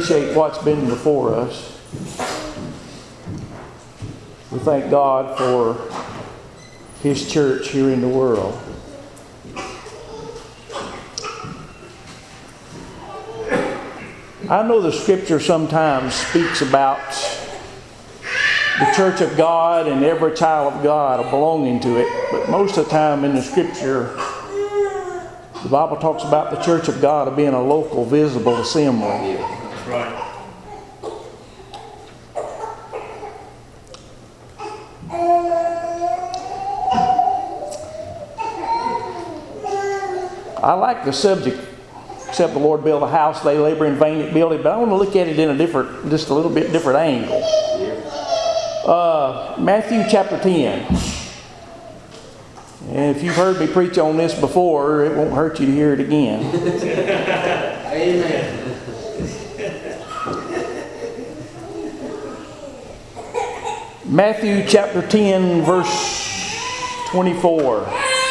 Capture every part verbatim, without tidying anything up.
appreciate what's been before us. We thank God for His church here in the world. I know the Scripture sometimes speaks about the church of God and every child of God belonging to it, but most of the time in the Scripture, the Bible talks about the church of God being a local, visible assembly. That's right. I like the subject, except the Lord build a house, they labor in vain that build it, but I want to look at it in a different, just a little bit different angle. Uh, Matthew chapter ten. And if you've heard me preach on this before, it won't hurt you to hear it again. Amen. Matthew chapter ten, verse twenty-four.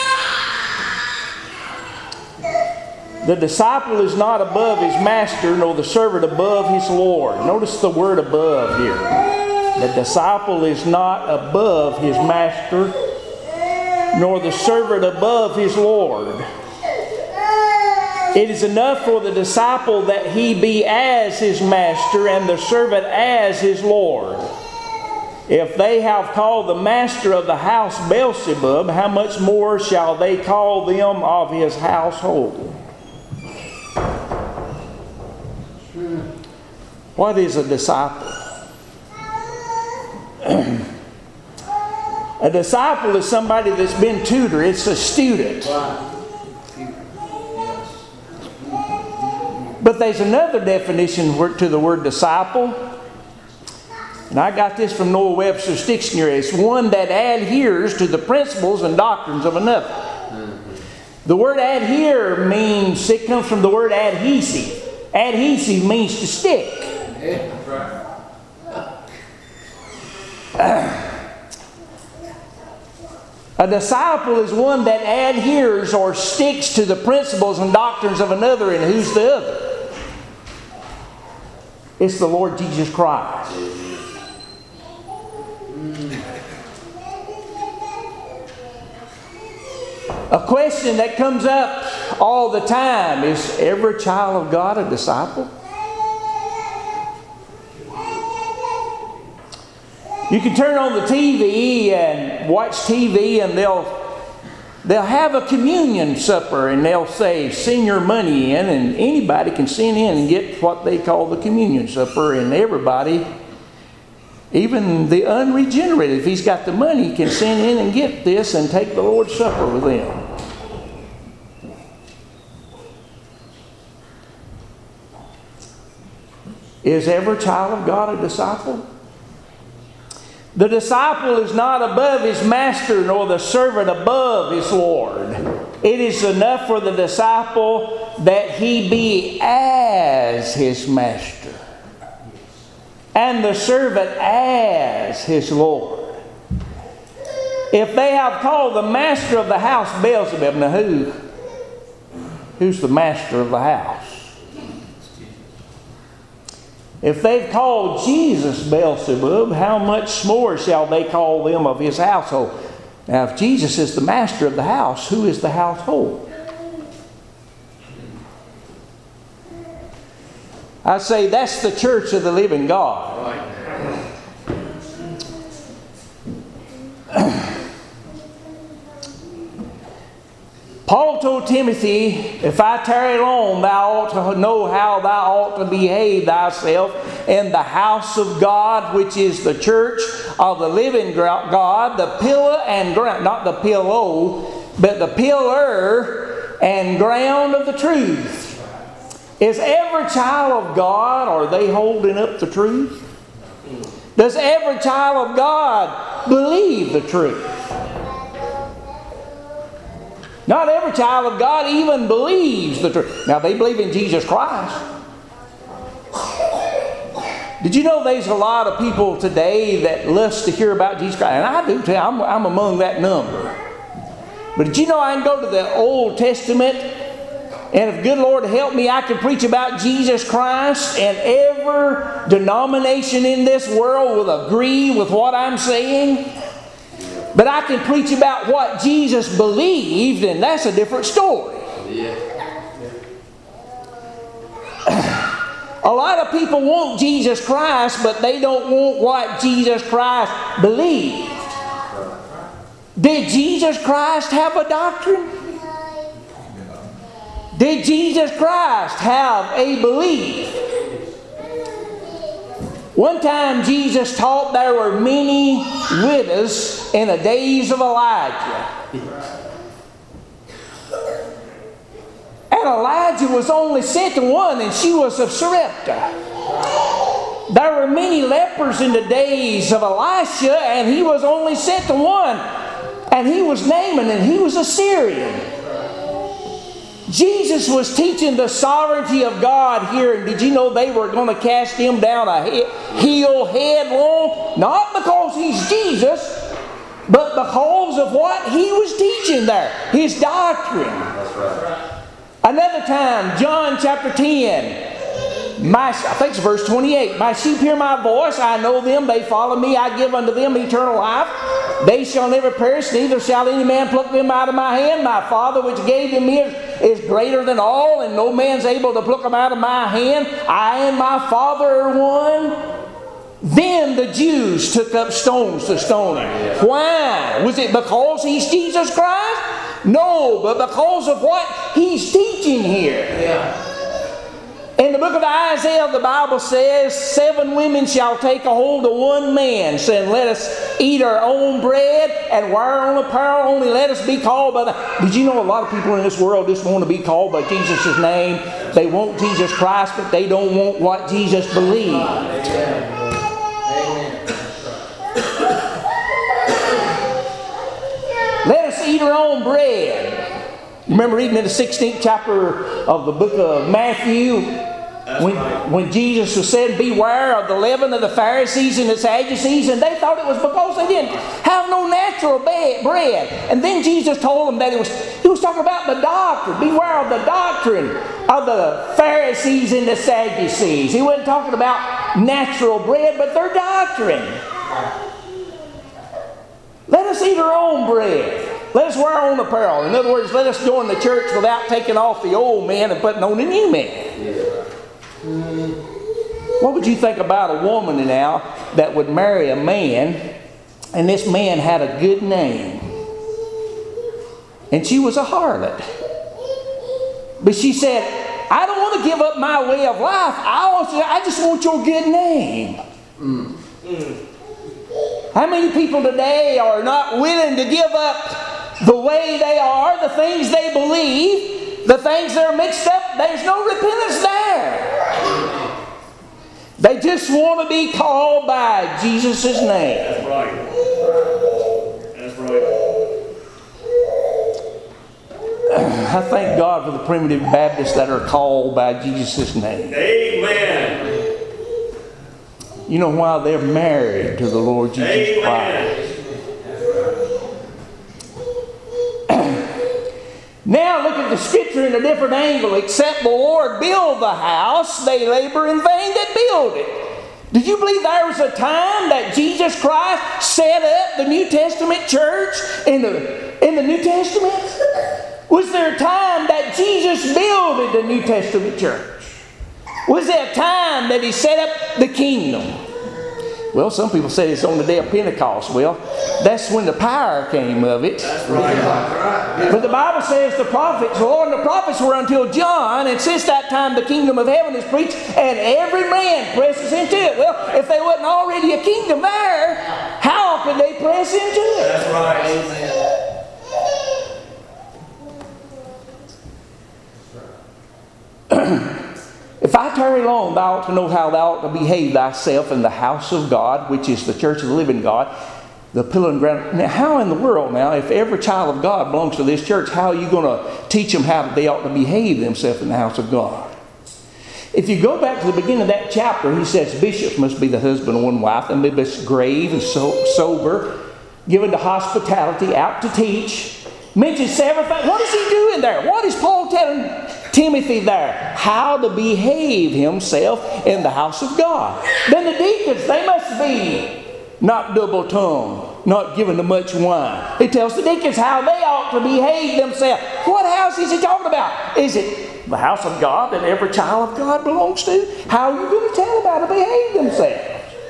The disciple is not above his master, nor the servant above his Lord. Notice the word above here. The disciple is not above his master, nor the servant above his Lord. It is enough for the disciple that he be as his master and the servant as his Lord. If they have called the master of the house Beelzebub, how much more shall they call them of his household? What is a disciple? A disciple is somebody that's been tutored. It's a student. But there's another definition to the word disciple. And I got this from Noah Webster's dictionary. It's one that adheres to the principles and doctrines of another. The word adhere means, it comes from the word adhesive. Adhesive means to stick. That's right. A disciple is one that adheres or sticks to the principles and doctrines of another, and who's the other? It's the Lord Jesus Christ. A question that comes up all the time is, every child of God a disciple? You can turn on the T V and watch T V, and they'll they'll have a communion supper, and they'll say, send your money in, and anybody can send in and get what they call the communion supper, and everybody, even the unregenerated, if he's got the money, can send in and get this and take the Lord's Supper with them. Is every child of God a disciple? The disciple is not above his master, nor the servant above his Lord. It is enough for the disciple that he be as his master, and the servant as his Lord. If they have called the master of the house Beelzebub, now who? Who's the master of the house? If they've called Jesus Beelzebub, how much more shall they call them of his household? Now, if Jesus is the master of the house, who is the household? I say that's the church of the living God. Paul told Timothy, if I tarry long, thou ought to know how thou ought to behave thyself in the house of God, which is the church of the living God, the pillar and ground, not the pillow, but the pillar and ground of the truth. Is every child of God, are they holding up the truth? Does every child of God believe the truth? Not every child of God even believes the truth. Now, they believe in Jesus Christ. Did you know there's a lot of people today that lust to hear about Jesus Christ? And I do too. I'm, I'm among that number. But did you know I can go to the Old Testament And if good Lord help me, I can preach about Jesus Christ, and every denomination in this world will agree with what I'm saying. But I can preach about what Jesus believed, and that's a different story. Yeah. A lot of people want Jesus Christ, but they don't want what Jesus Christ believed. Did Jesus Christ have a doctrine? Did Jesus Christ have a belief? One time Jesus taught there were many widows in the days of Elijah. And Elijah was only sent to one, and she was of Sarepta. There were many lepers in the days of Elisha, and he was only sent to one. And he was Naaman, and he was a Syrian. Jesus was teaching the sovereignty of God here. And did you know they were going to cast him down a hill headlong? Not because he's Jesus, but because of what he was teaching there. His doctrine. That's right. Another time, John chapter ten. My, I think it's verse twenty-eight. My sheep hear my voice. I know them. They follow me. I give unto them eternal life. They shall never perish. Neither shall any man pluck them out of my hand. My Father which gave them me is, is greater than all, and no man's able to pluck them out of my hand. I and my Father are one. Then the Jews took up stones to stone him. Why? Was it because he's Jesus Christ? No, but because of what he's teaching here. Yeah. In the book of Isaiah, the Bible says, seven women shall take a hold of one man, saying, let us eat our own bread and wear our own apparel, only let us be called by the... Did you know a lot of people in this world just want to be called by Jesus' name? They want Jesus Christ, but they don't want what Jesus believed. Amen. Let us eat our own bread. Remember reading in the sixteenth chapter of the book of Matthew, when, when Jesus was said, beware of the leaven of the Pharisees and the Sadducees, and they thought it was because they didn't have no natural bread. And then Jesus told them that it was, he was talking about the doctrine. Beware of the doctrine of the Pharisees and the Sadducees. He wasn't talking about natural bread, but their doctrine. Let us eat our own bread. Let us wear our own apparel. In other words, let us join the church without taking off the old man and putting on the new man. What would you think about a woman now that would marry a man, and this man had a good name, and she was a harlot, but she said, I don't want to give up my way of life. I, want to, I just want your good name. Mm. Mm. How many people today are not willing to give up the way they are, the things they believe, the things that are mixed up? There's no repentance there. They just want to be called by Jesus' name. That's right. That's right. I thank God for the primitive Baptists that are called by Jesus' name. Amen. You know why? They're married to the Lord Jesus Amen. Christ. Now look at the scripture in a different angle. Except the Lord build the house, they labor in vain that build it. Did you believe there was a time that Jesus Christ set up the New Testament church in the, in the New Testament? Was there a time that Jesus builded the New Testament church? Was there a time that He set up the kingdom? Well, some people say it's on the day of Pentecost. Well, that's when the power came of it. That's right. But the Bible says the prophets, the Lord and the prophets were until John, and since that time the kingdom of heaven is preached, and every man presses into it. Well, if there wasn't already a kingdom there, how could they press into it? That's right. Amen. If I tarry long, thou ought to know how thou ought to behave thyself in the house of God, which is the church of the living God, the pillar and ground. Now, how in the world now, if every child of God belongs to this church, how are you going to teach them how they ought to behave themselves in the house of God? If you go back to the beginning of that chapter, he says bishops must be the husband of one wife, and be grave and so, sober, given to hospitality, out to teach. Mentions several things. What is he doing there? What is Paul telling Timothy there how to behave himself in the house of God. Then the deacons, they must be not double-tongued, not given to much wine. He tells the deacons how they ought to behave themselves. What house is he talking about? Is it the house of God that every child of God belongs to? How are you going to tell them how to behave themselves?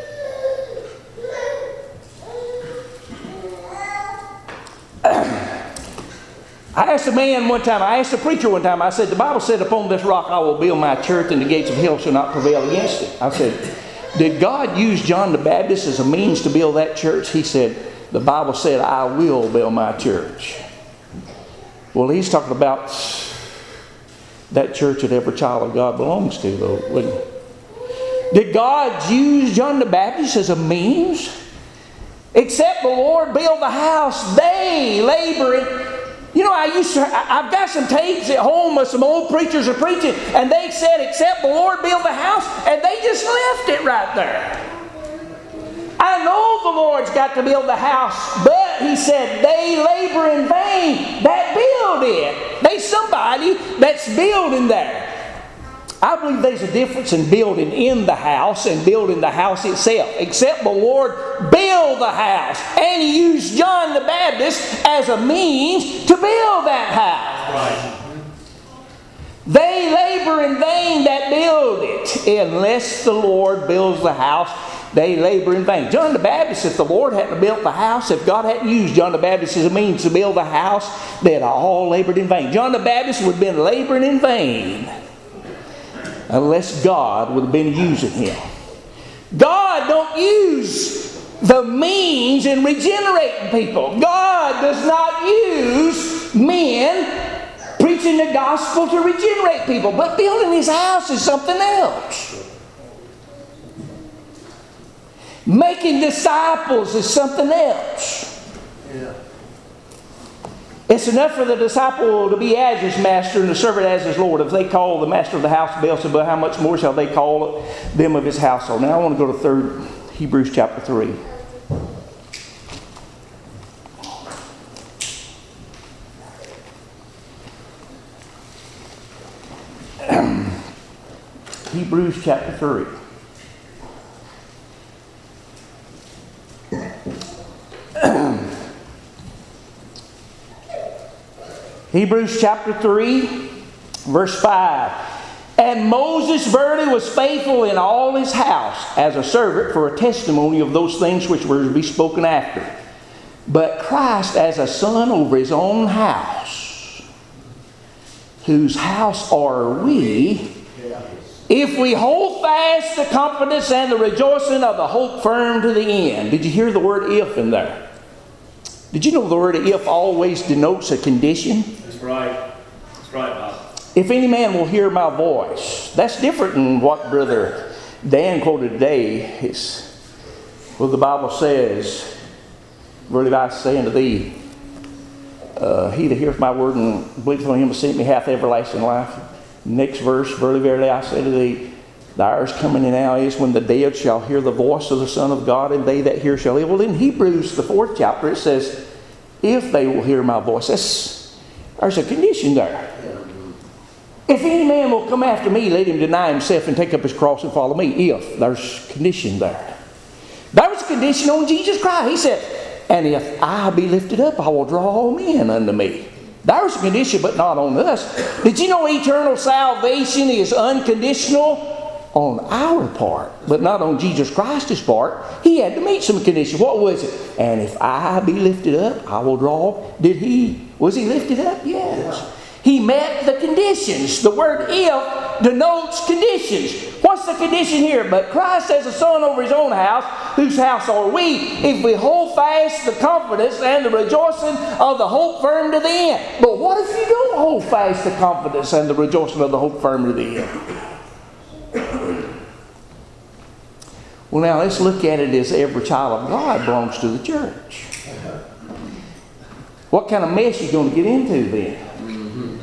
I asked a man one time, I asked a preacher one time, I said, the Bible said, upon this rock I will build my church and the gates of hell shall not prevail against it. I said, did God use John the Baptist as a means to build that church? He said, the Bible said, I will build my church. Well, he's talking about that church that every child of God belongs to, though, wouldn't he? Did God use John the Baptist as a means? Except the Lord build the house, they labor in. You know, I used to, I've got some tapes at home of some old preachers are preaching, and they said, except the Lord build the house, and they just left it right there. I know the Lord's got to build the house, but he said, they labor in vain that build it. There's somebody that's building there. I believe there's a difference in building in the house and building the house itself. Except the Lord build the house. And he used John the Baptist as a means to build that house. Right. They labor in vain that build it. Unless the Lord builds the house, they labor in vain. John the Baptist, if the Lord hadn't built the house, if God hadn't used John the Baptist as a means to build the house, they'd all labored in vain. John the Baptist would have been laboring in vain unless God would have been using him. God don't use the means in regenerating people. God does not use men preaching the gospel to regenerate people. But building his house is something else. Making disciples is something else. Yeah. It's enough for the disciple to be as his master and the servant as his Lord. If they call the master of the house Beelzebub, how much more shall they call them of his household? Now I want to go to third Hebrews chapter three. Hebrews chapter three. Hebrews chapter three, verse five. And Moses verily was faithful in all his house as a servant for a testimony of those things which were to be spoken after. But Christ as a son over his own house, whose house are we, if we hold fast the confidence and the rejoicing of the hope firm to the end. Did you hear the word if in there? Did you know the word if always denotes a condition? That's right. That's right, Bob. If any man will hear my voice. That's different than what Brother Dan quoted today. It's, well, the Bible says, verily I say unto thee, uh, he that heareth my word and believeth on him that sent me hath everlasting life. Next verse, verily, verily I say to thee, the hour is coming and now is when the dead shall hear the voice of the Son of God, and they that hear shall live. Well, in Hebrews, the fourth chapter, it says, if they will hear my voice. That's, there's a condition there. If any man will come after me, let him deny himself and take up his cross and follow me. If. There's condition there. There was a condition on Jesus Christ. He said, and if I be lifted up, I will draw all men unto me. There was a condition, but not on us. Did you know eternal salvation is unconditional? On our part, but not on Jesus Christ's part. He had to meet some conditions. What was it? And if I be lifted up, I will draw. Did he? Was he lifted up? Yes. Yeah. He met the conditions. The word if denotes conditions. What's the condition here? But Christ as a son over his own house, whose house are we, if we hold fast the confidence and the rejoicing of the hope firm to the end. But what if you don't hold fast the confidence and the rejoicing of the hope firm to the end? Well, now let's look at it as every child of God belongs to the church. What kind of mess are you going to get into then? Mm-hmm.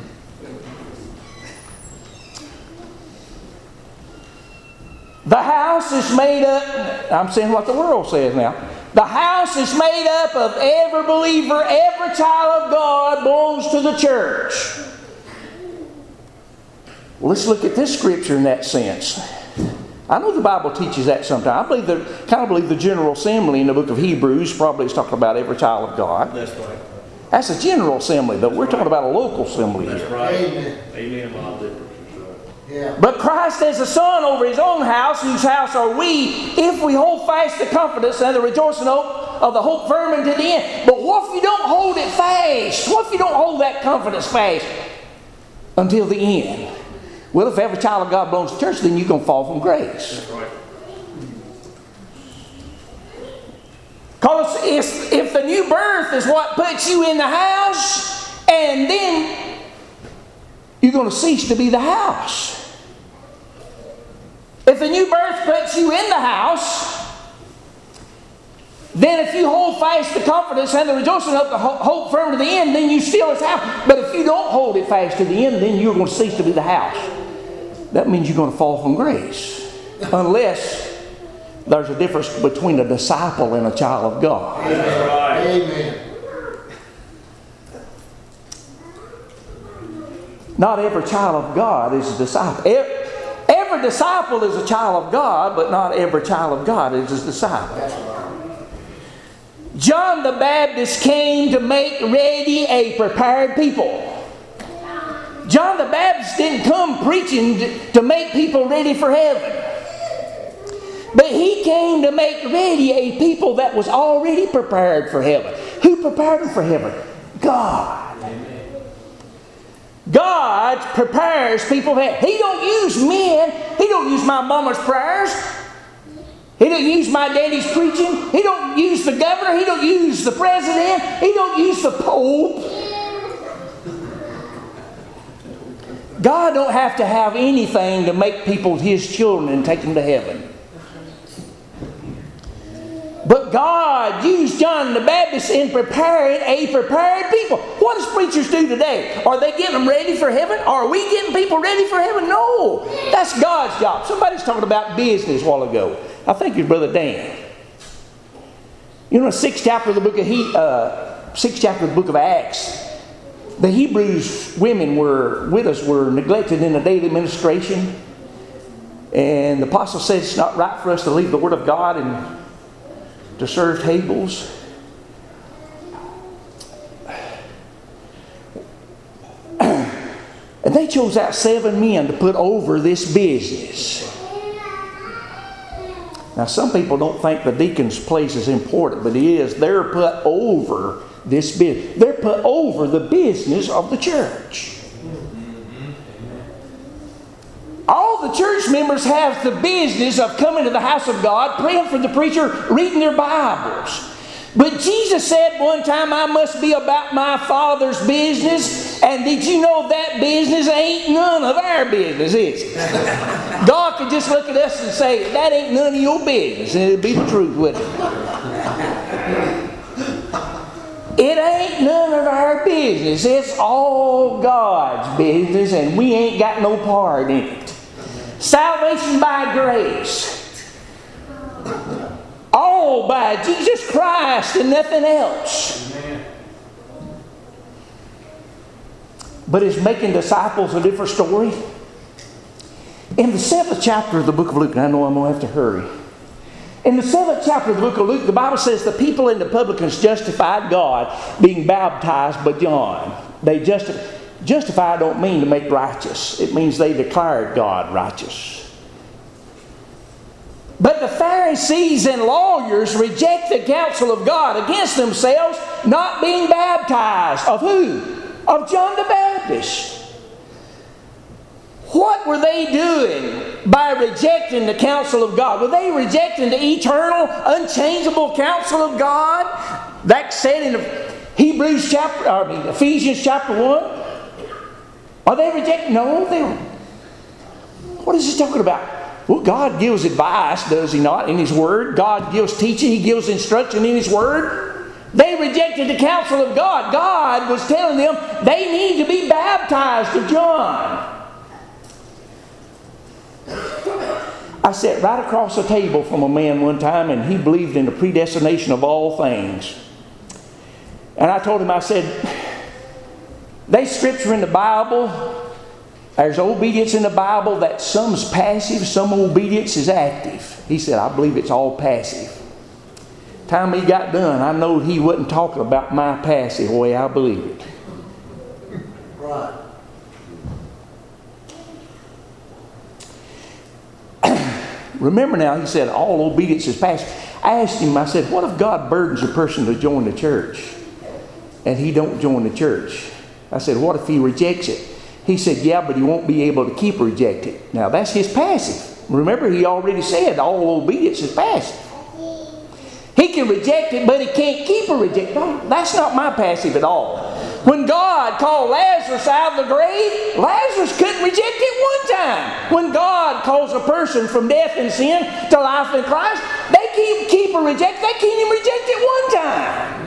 The house is made up, I'm saying what the world says now. The house is made up of every believer, every child of God belongs to the church. Well, let's look at this scripture in that sense. I know the Bible teaches that sometimes. I believe the, kind of believe the General Assembly in the book of Hebrews probably is talking about every child of God. That's right. That's a general assembly, though. We're talking about a local assembly That's here. right. Amen. Amen, Bob. That's right. Yeah. But Christ as a son over his own house, whose house are we, if we hold fast the confidence and the rejoicing hope of the hope firm unto the end. But what if you don't hold it fast? What if you don't hold that confidence fast until the end? Well, if every child of God belongs to church, then you're going to fall from grace. That's right. Because if, if the new birth is what puts you in the house, and then you're going to cease to be the house. If the new birth puts you in the house, then if you hold fast the confidence and the rejoicing of the hope firm to the end, then you still is house. But if you don't hold it fast to the end, then you're going to cease to be the house. That means you're going to fall from grace. Unless there's a difference between a disciple and a child of God. That's right. Amen. Not every child of God is a disciple. Every disciple is a child of God, but not every child of God is a disciple. John the Baptist came to make ready a prepared people. John the Baptist didn't come preaching to, to make people ready for heaven. But he came to make ready a people that was already prepared for heaven. Who prepared them for heaven? God. Amen. God prepares people for heaven. He don't use men. He don't use my mama's prayers. He don't use my daddy's preaching. He don't use the governor. He don't use the president. He don't use the pope. God don't have to have anything to make people his children and take them to heaven. But God used John the Baptist in preparing a prepared people. What does preachers do today? Are they getting them ready for heaven? Are we getting people ready for heaven? No. That's God's job. Somebody's talking about business a while ago. I think it's Brother Dan. You know, the sixth chapter of the book of he, uh, sixth chapter of the book of Acts. The Hebrews women were widows were neglected in the daily ministration, and the apostle said it's not right for us to leave the word of God and to serve tables. And they chose out seven men to put over this business. Now, some people don't think the deacon's place is important, but it is. They're put over this business. They're put over the business of the church. All the church members have the business of coming to the house of God, praying for the preacher, reading their Bibles. But Jesus said one time, I must be about my Father's business. And did you know that business ain't none of our business, is it? God could just look at us and say, that ain't none of your business. And it'd be the truth, wouldn't it? It ain't none of our business. It's all God's business, and we ain't got no part in it. Salvation by grace. All by Jesus Christ and nothing else. Amen. But is making disciples a different story? In the seventh chapter of the book of Luke, and I know I'm going to have to hurry. In the seventh chapter of the book of Luke, the Bible says the people and the publicans justified God being baptized by John. They justified. Justify don't mean to make righteous. It means they declared God righteous. But the Pharisees and lawyers reject the counsel of God against themselves, not being baptized. Of who? Of John the Baptist. What were they doing by rejecting the counsel of God? Were they rejecting the eternal, unchangeable counsel of God? That's said in Hebrews chapter, I mean Ephesians chapter one. Are they rejecting? No, they were. What is he talking about? Well, God gives advice, does He not, in His Word? God gives teaching, He gives instruction in His Word. They rejected the counsel of God. God was telling them they need to be baptized of John. I sat right across the table from a man one time, and he believed in the predestination of all things. And I told him, I said, there's scripture in the Bible There's obedience in the Bible that some's passive, some obedience is active. He said, I believe it's all passive. Time he got done, I know he wasn't talking about my passive way. I believe it. Right. Remember now, he said all obedience is passive. I asked him, I said, what if God burdens a person to join the church and he don't join the church? I said, what if he rejects it? He said, yeah, but he won't be able to keep rejecting. Now that's his passive. Remember, he already said all obedience is passive. He can reject it, but he can't keep a reject. That's not my passive at all. When God called Lazarus out of the grave, Lazarus couldn't reject it one time. When God calls a person from death and sin to life in Christ, they can't keep or reject. They can't even reject it one time.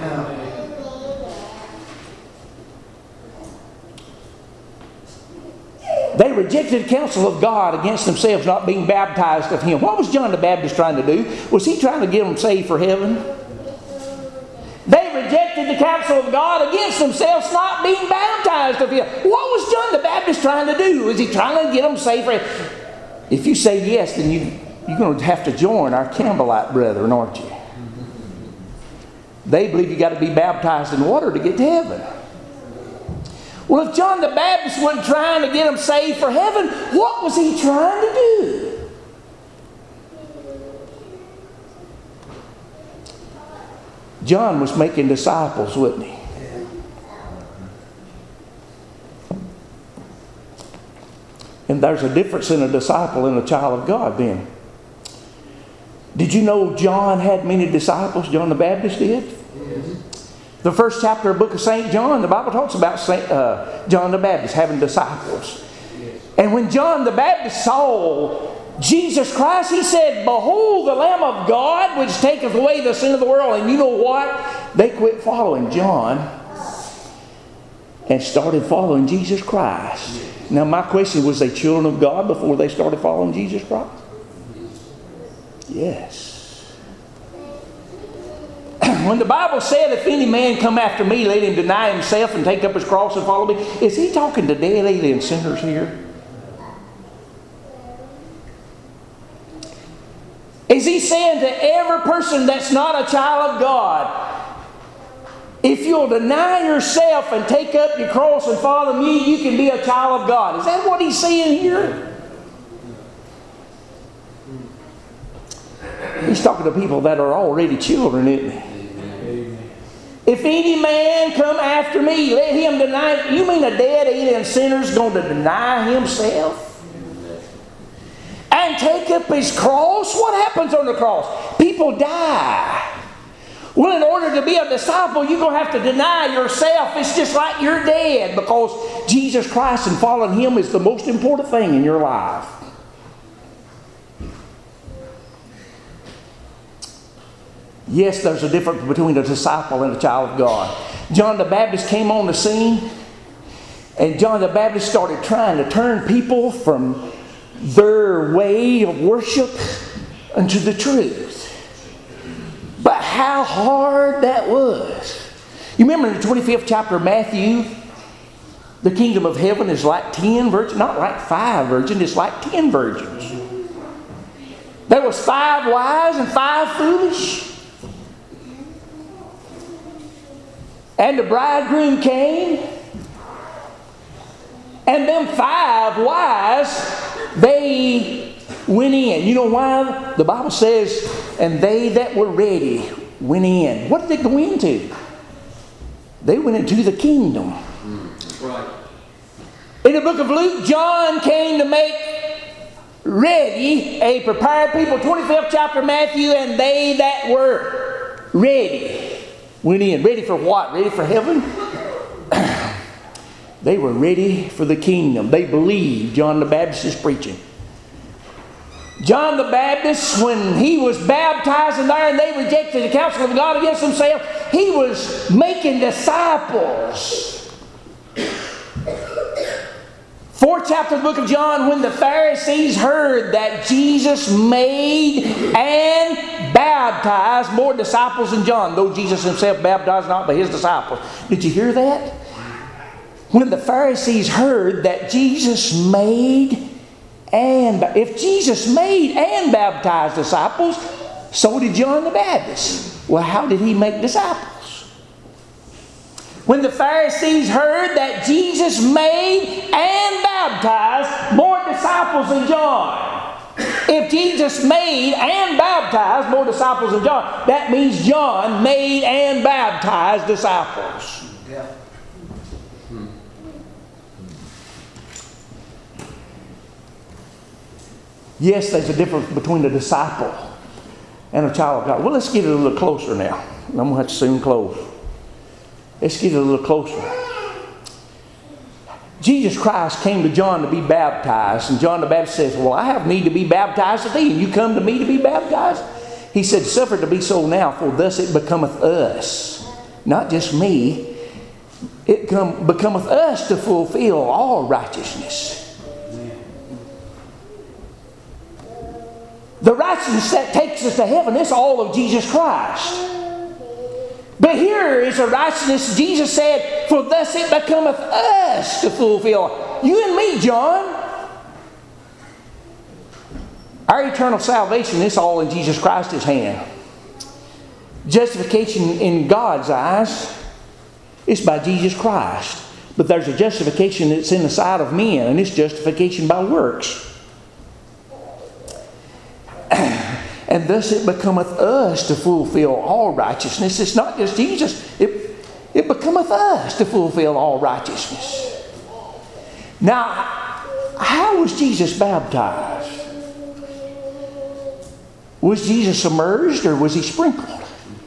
They rejected the counsel of God against themselves not being baptized of Him. What was John the Baptist trying to do? Was he trying to get them saved for heaven? They rejected the counsel of God against themselves not being baptized of Him. What was John the Baptist trying to do? Was he trying to get them saved for heaven? If you say yes, then you, you're going to have to join our Campbellite brethren, aren't you? They believe you got to be baptized in water to get to heaven. Well, if John the Baptist wasn't trying to get them saved for heaven, what was he trying to do? John was making disciples, wasn't he? And there's a difference in a disciple and a child of God then. Did you know John had many disciples? John the Baptist did? Yes. The first chapter of the book of Saint John, the Bible talks about Saint, uh, John the Baptist having disciples. Yes. And when John the Baptist saw Jesus Christ, he said, behold the Lamb of God which taketh away the sin of the world. And you know what? They quit following John and started following Jesus Christ. Yes. Now my question, was they children of God before they started following Jesus Christ? Yes. When the Bible said, if any man come after me, let him deny himself and take up his cross and follow me, is he talking to dead alien sinners here? Is he saying to every person that's not a child of God, if you'll deny yourself and take up your cross and follow me, you can be a child of God? Is that what he's saying here? He's talking to people that are already children, isn't he? If any man come after me, let him deny. You mean a dead alien sinner's going to deny himself? And take up his cross? What happens on the cross? People die. Well, in order to be a disciple, you're going to have to deny yourself. It's just like you're dead, because Jesus Christ and following Him is the most important thing in your life. Yes, there's a difference between a disciple and a child of God. John the Baptist came on the scene, and John the Baptist started trying to turn people from their way of worship unto the truth. But how hard that was. You remember in the twenty-fifth chapter of Matthew, the kingdom of heaven is like ten virgins, not like five virgins, it's like ten virgins. There was five wise and five foolish. And the bridegroom came, and them five wise, they went in. You know why? The Bible says, and they that were ready went in. What did they go into? They went into the kingdom. Right. In the book of Luke, John came to make ready a prepared people. twenty-fifth chapter of Matthew, and they that were ready went in. Ready for what? Ready for heaven? They were ready for the kingdom. They believed John the Baptist is preaching. John the Baptist, when he was baptized in there and they rejected the counsel of God against themselves, he was making disciples. Fourth chapter of the book of John, when the Pharisees heard that Jesus made and baptized more disciples than John, though Jesus himself baptized not but his disciples. Did you hear that? When the Pharisees heard that Jesus made and, if Jesus made and baptized disciples, so did John the Baptist. Well, how did he make disciples? When the Pharisees heard that Jesus made and baptized more disciples than John. If Jesus made and baptized more disciples than John, that means John made and baptized disciples. Yeah. Yes, there's a difference between a disciple and a child of God. Well, let's get it a little closer now. I'm going to have to soon close. Let's get it a little closer. Jesus Christ came to John to be baptized, and John the Baptist says, well, I have need to be baptized of thee, and you come to me to be baptized? He said, suffer to be so now, for thus it becometh us, not just me, it come, becometh us to fulfill all righteousness. The righteousness that takes us to heaven, it's all of Jesus Christ. But here is a righteousness, Jesus said, for thus it becometh us to fulfill. You and me, John. Our eternal salvation is all in Jesus Christ's hand. Justification in God's eyes is by Jesus Christ. But there's a justification that's in the sight of men, and it's justification by works. And thus it becometh us to fulfill all righteousness. It's not just Jesus. It, it becometh us to fulfill all righteousness. Now, how was Jesus baptized? Was Jesus submerged or was he sprinkled?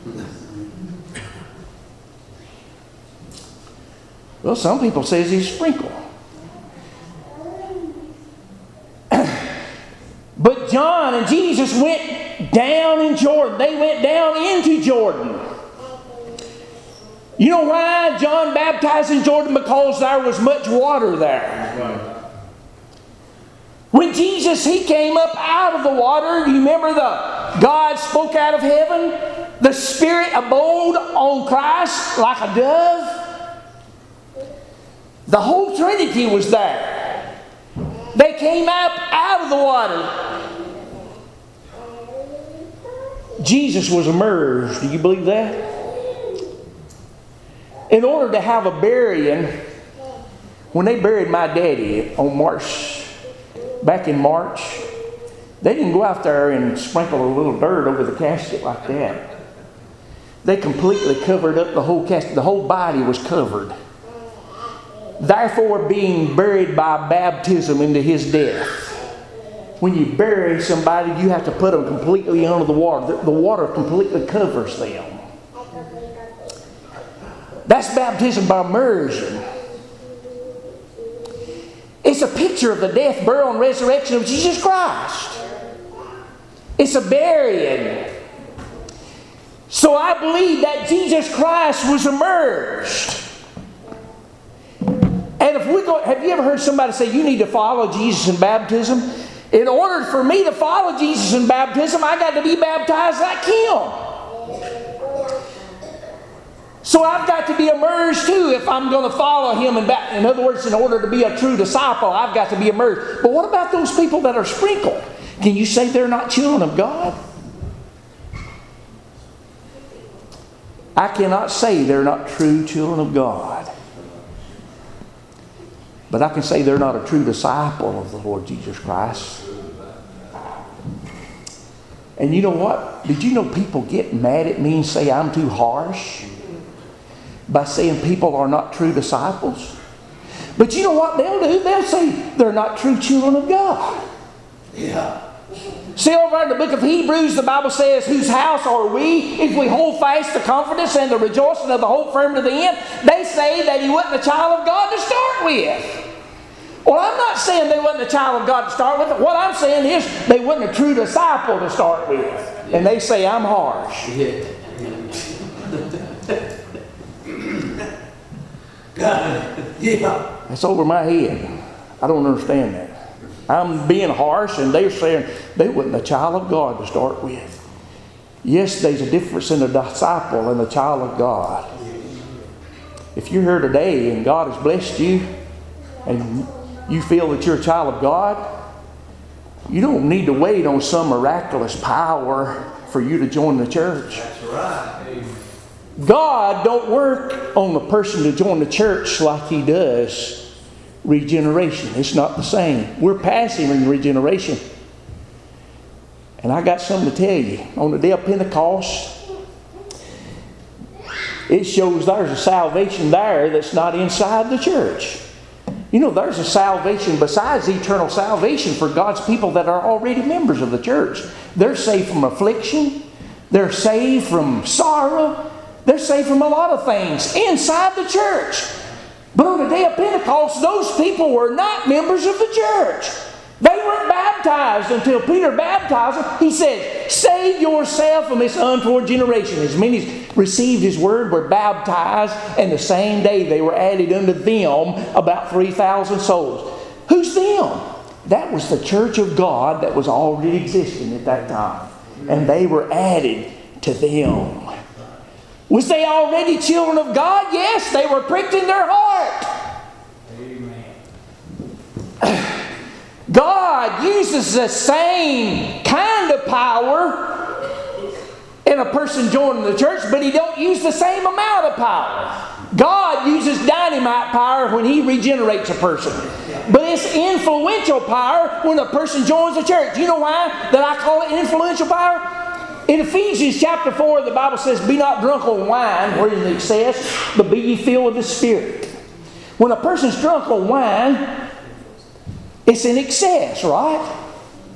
Well, some people say he's sprinkled. But John and Jesus went down in Jordan. They went down into Jordan. You know why John baptized in Jordan? Because there was much water there. When Jesus, he came up out of the water, you remember the God spoke out of heaven? The Spirit abode on Christ like a dove. The whole Trinity was there. They came up out of the water. Jesus was immersed. Do you believe that? In order to have a burying, when they buried my daddy on March, back in March, they didn't go out there and sprinkle a little dirt over the casket like that. They completely covered up the whole casket. The whole body was covered. Therefore, being buried by baptism into his death. When you bury somebody, you have to put them completely under the water. The water completely covers them. That's baptism by immersion. It's a picture of the death, burial, and resurrection of Jesus Christ. It's a burying. So I believe that Jesus Christ was immersed. And if we go, have you ever heard somebody say, you need to follow Jesus in baptism? In order for me to follow Jesus in baptism, I got to be baptized like him. So I've got to be immersed too if I'm going to follow him. In, ba- in other words, in order to be a true disciple, I've got to be immersed. But what about those people that are sprinkled? Can you say they're not children of God? I cannot say they're not true children of God. But I can say they're not a true disciple of the Lord Jesus Christ. And you know what? Did you know people get mad at me and say I'm too harsh? By saying people are not true disciples? But you know what they'll do? They'll say they're not true children of God. Yeah. See, over in the book of Hebrews, the Bible says, whose house are we if we hold fast the confidence and the rejoicing of the hope firm to the end? They say that he wasn't a child of God to start with. Well, I'm not saying they wasn't a child of God to start with. What I'm saying is they wasn't a true disciple to start with. And they say I'm harsh. Yeah. Yeah. That's over my head. I don't understand that. I'm being harsh and they're saying they wasn't a child of God to start with. Yes, there's a difference in a disciple and a child of God. If you're here today and God has blessed you and you feel that you're a child of God, you don't need to wait on some miraculous power for you to join the church. That's right. God don't work on the person to join the church like He does regeneration. It's not the same. We're passive in regeneration. And I got something to tell you. On the day of Pentecost, it shows there's a salvation there that's not inside the church. You know, there's a salvation besides eternal salvation for God's people that are already members of the church. They're saved from affliction. They're saved from sorrow. They're saved from a lot of things inside the church. But on the day of Pentecost, those people were not members of the church. They weren't baptized until Peter baptized them. He said, save yourself from this untoward generation. As many as received His word were baptized, and the same day they were added unto them about three thousand souls. Who's them? That was the church of God that was already existing at that time. And they were added to them. Was they already children of God? Yes, they were pricked in their heart. Amen. God uses the same kind of power in a person joining the church, but He don't use the same amount of power. God uses dynamite power when He regenerates a person. But it's influential power when a person joins the church. You know why that I call it influential power? In Ephesians chapter four, the Bible says, be not drunk on wine, wherein is excess, but be ye filled with the Spirit. When a person's drunk on wine, it's in excess, right?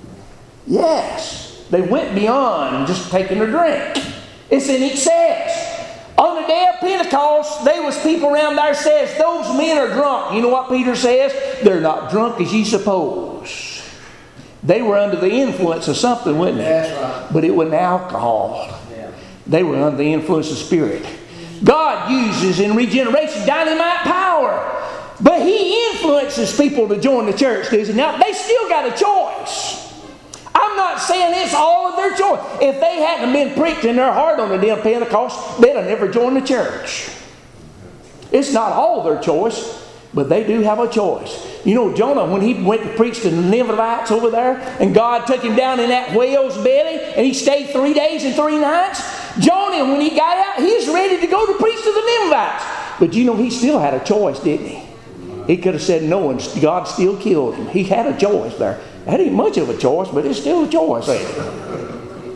Yes. They went beyond just taking a drink. It's in excess. On the day of Pentecost, there was people around there says, those men are drunk. You know what Peter says? They're not drunk as ye suppose. They were under the influence of something, wasn't they? That's right. But it wasn't alcohol. Yeah. They were under the influence of Spirit. God uses in regeneration dynamite power. But He influences people to join the church, does He? Now, they still got a choice. I'm not saying it's all of their choice. If they hadn't been pricked in their heart on the day of Pentecost, they'd have never joined the church. It's not all their choice, but they do have a choice. You know, Jonah, when he went to preach to the Ninevites over there, and God took him down in that whale's belly, and he stayed three days and three nights, Jonah, when he got out, he was ready to go to preach to the Ninevites. But you know, he still had a choice, didn't he? He could have said no, and God still killed him. He had a choice there. That ain't much of a choice, but it's still a choice, ain't it?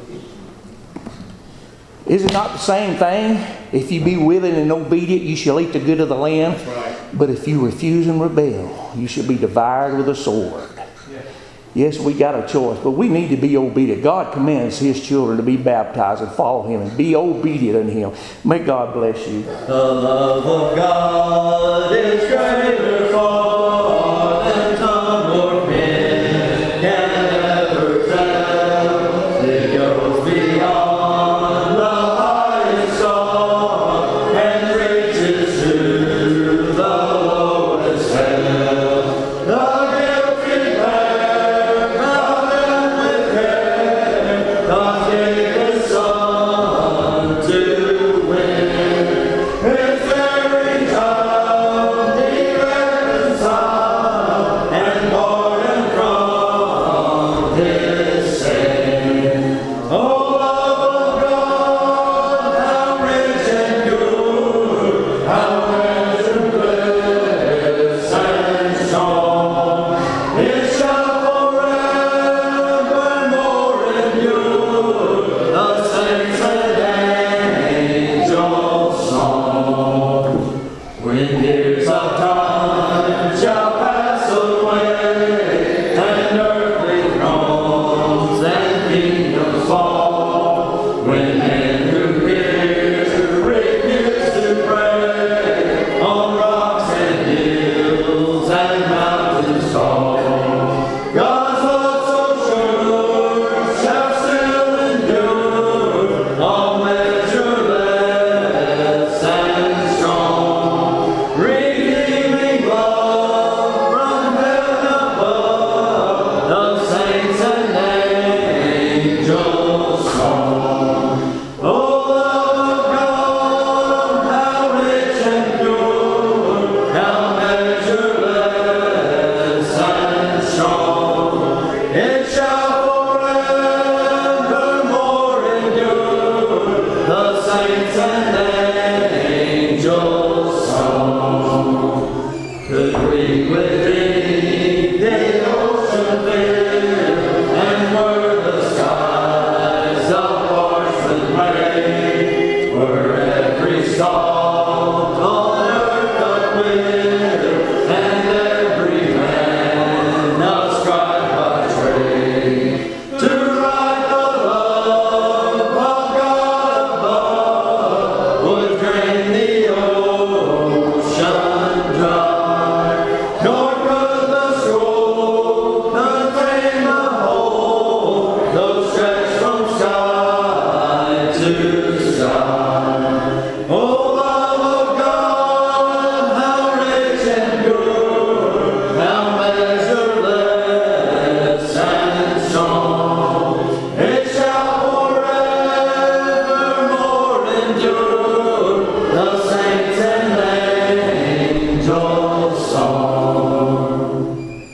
Is it not the same thing? If you be willing and obedient, you shall eat the good of the land. That's right. But if you refuse and rebel, you shall be devoured with a sword. Yeah. Yes, we got a choice, but we need to be obedient. God commands His children to be baptized and follow Him and be obedient unto Him. May God bless you. The love of God is greater far than tongue or pen can ever tell. It goes beyond the highest song and reaches to the lowest hell. The guilty pair, covered with care, God gave His Son to win. His very child, He reconciled and pardoned from His sin. Oh, love of God, how rich and pure, how rich and bliss and strong. It shall forevermore endure, the saints and angels' song. When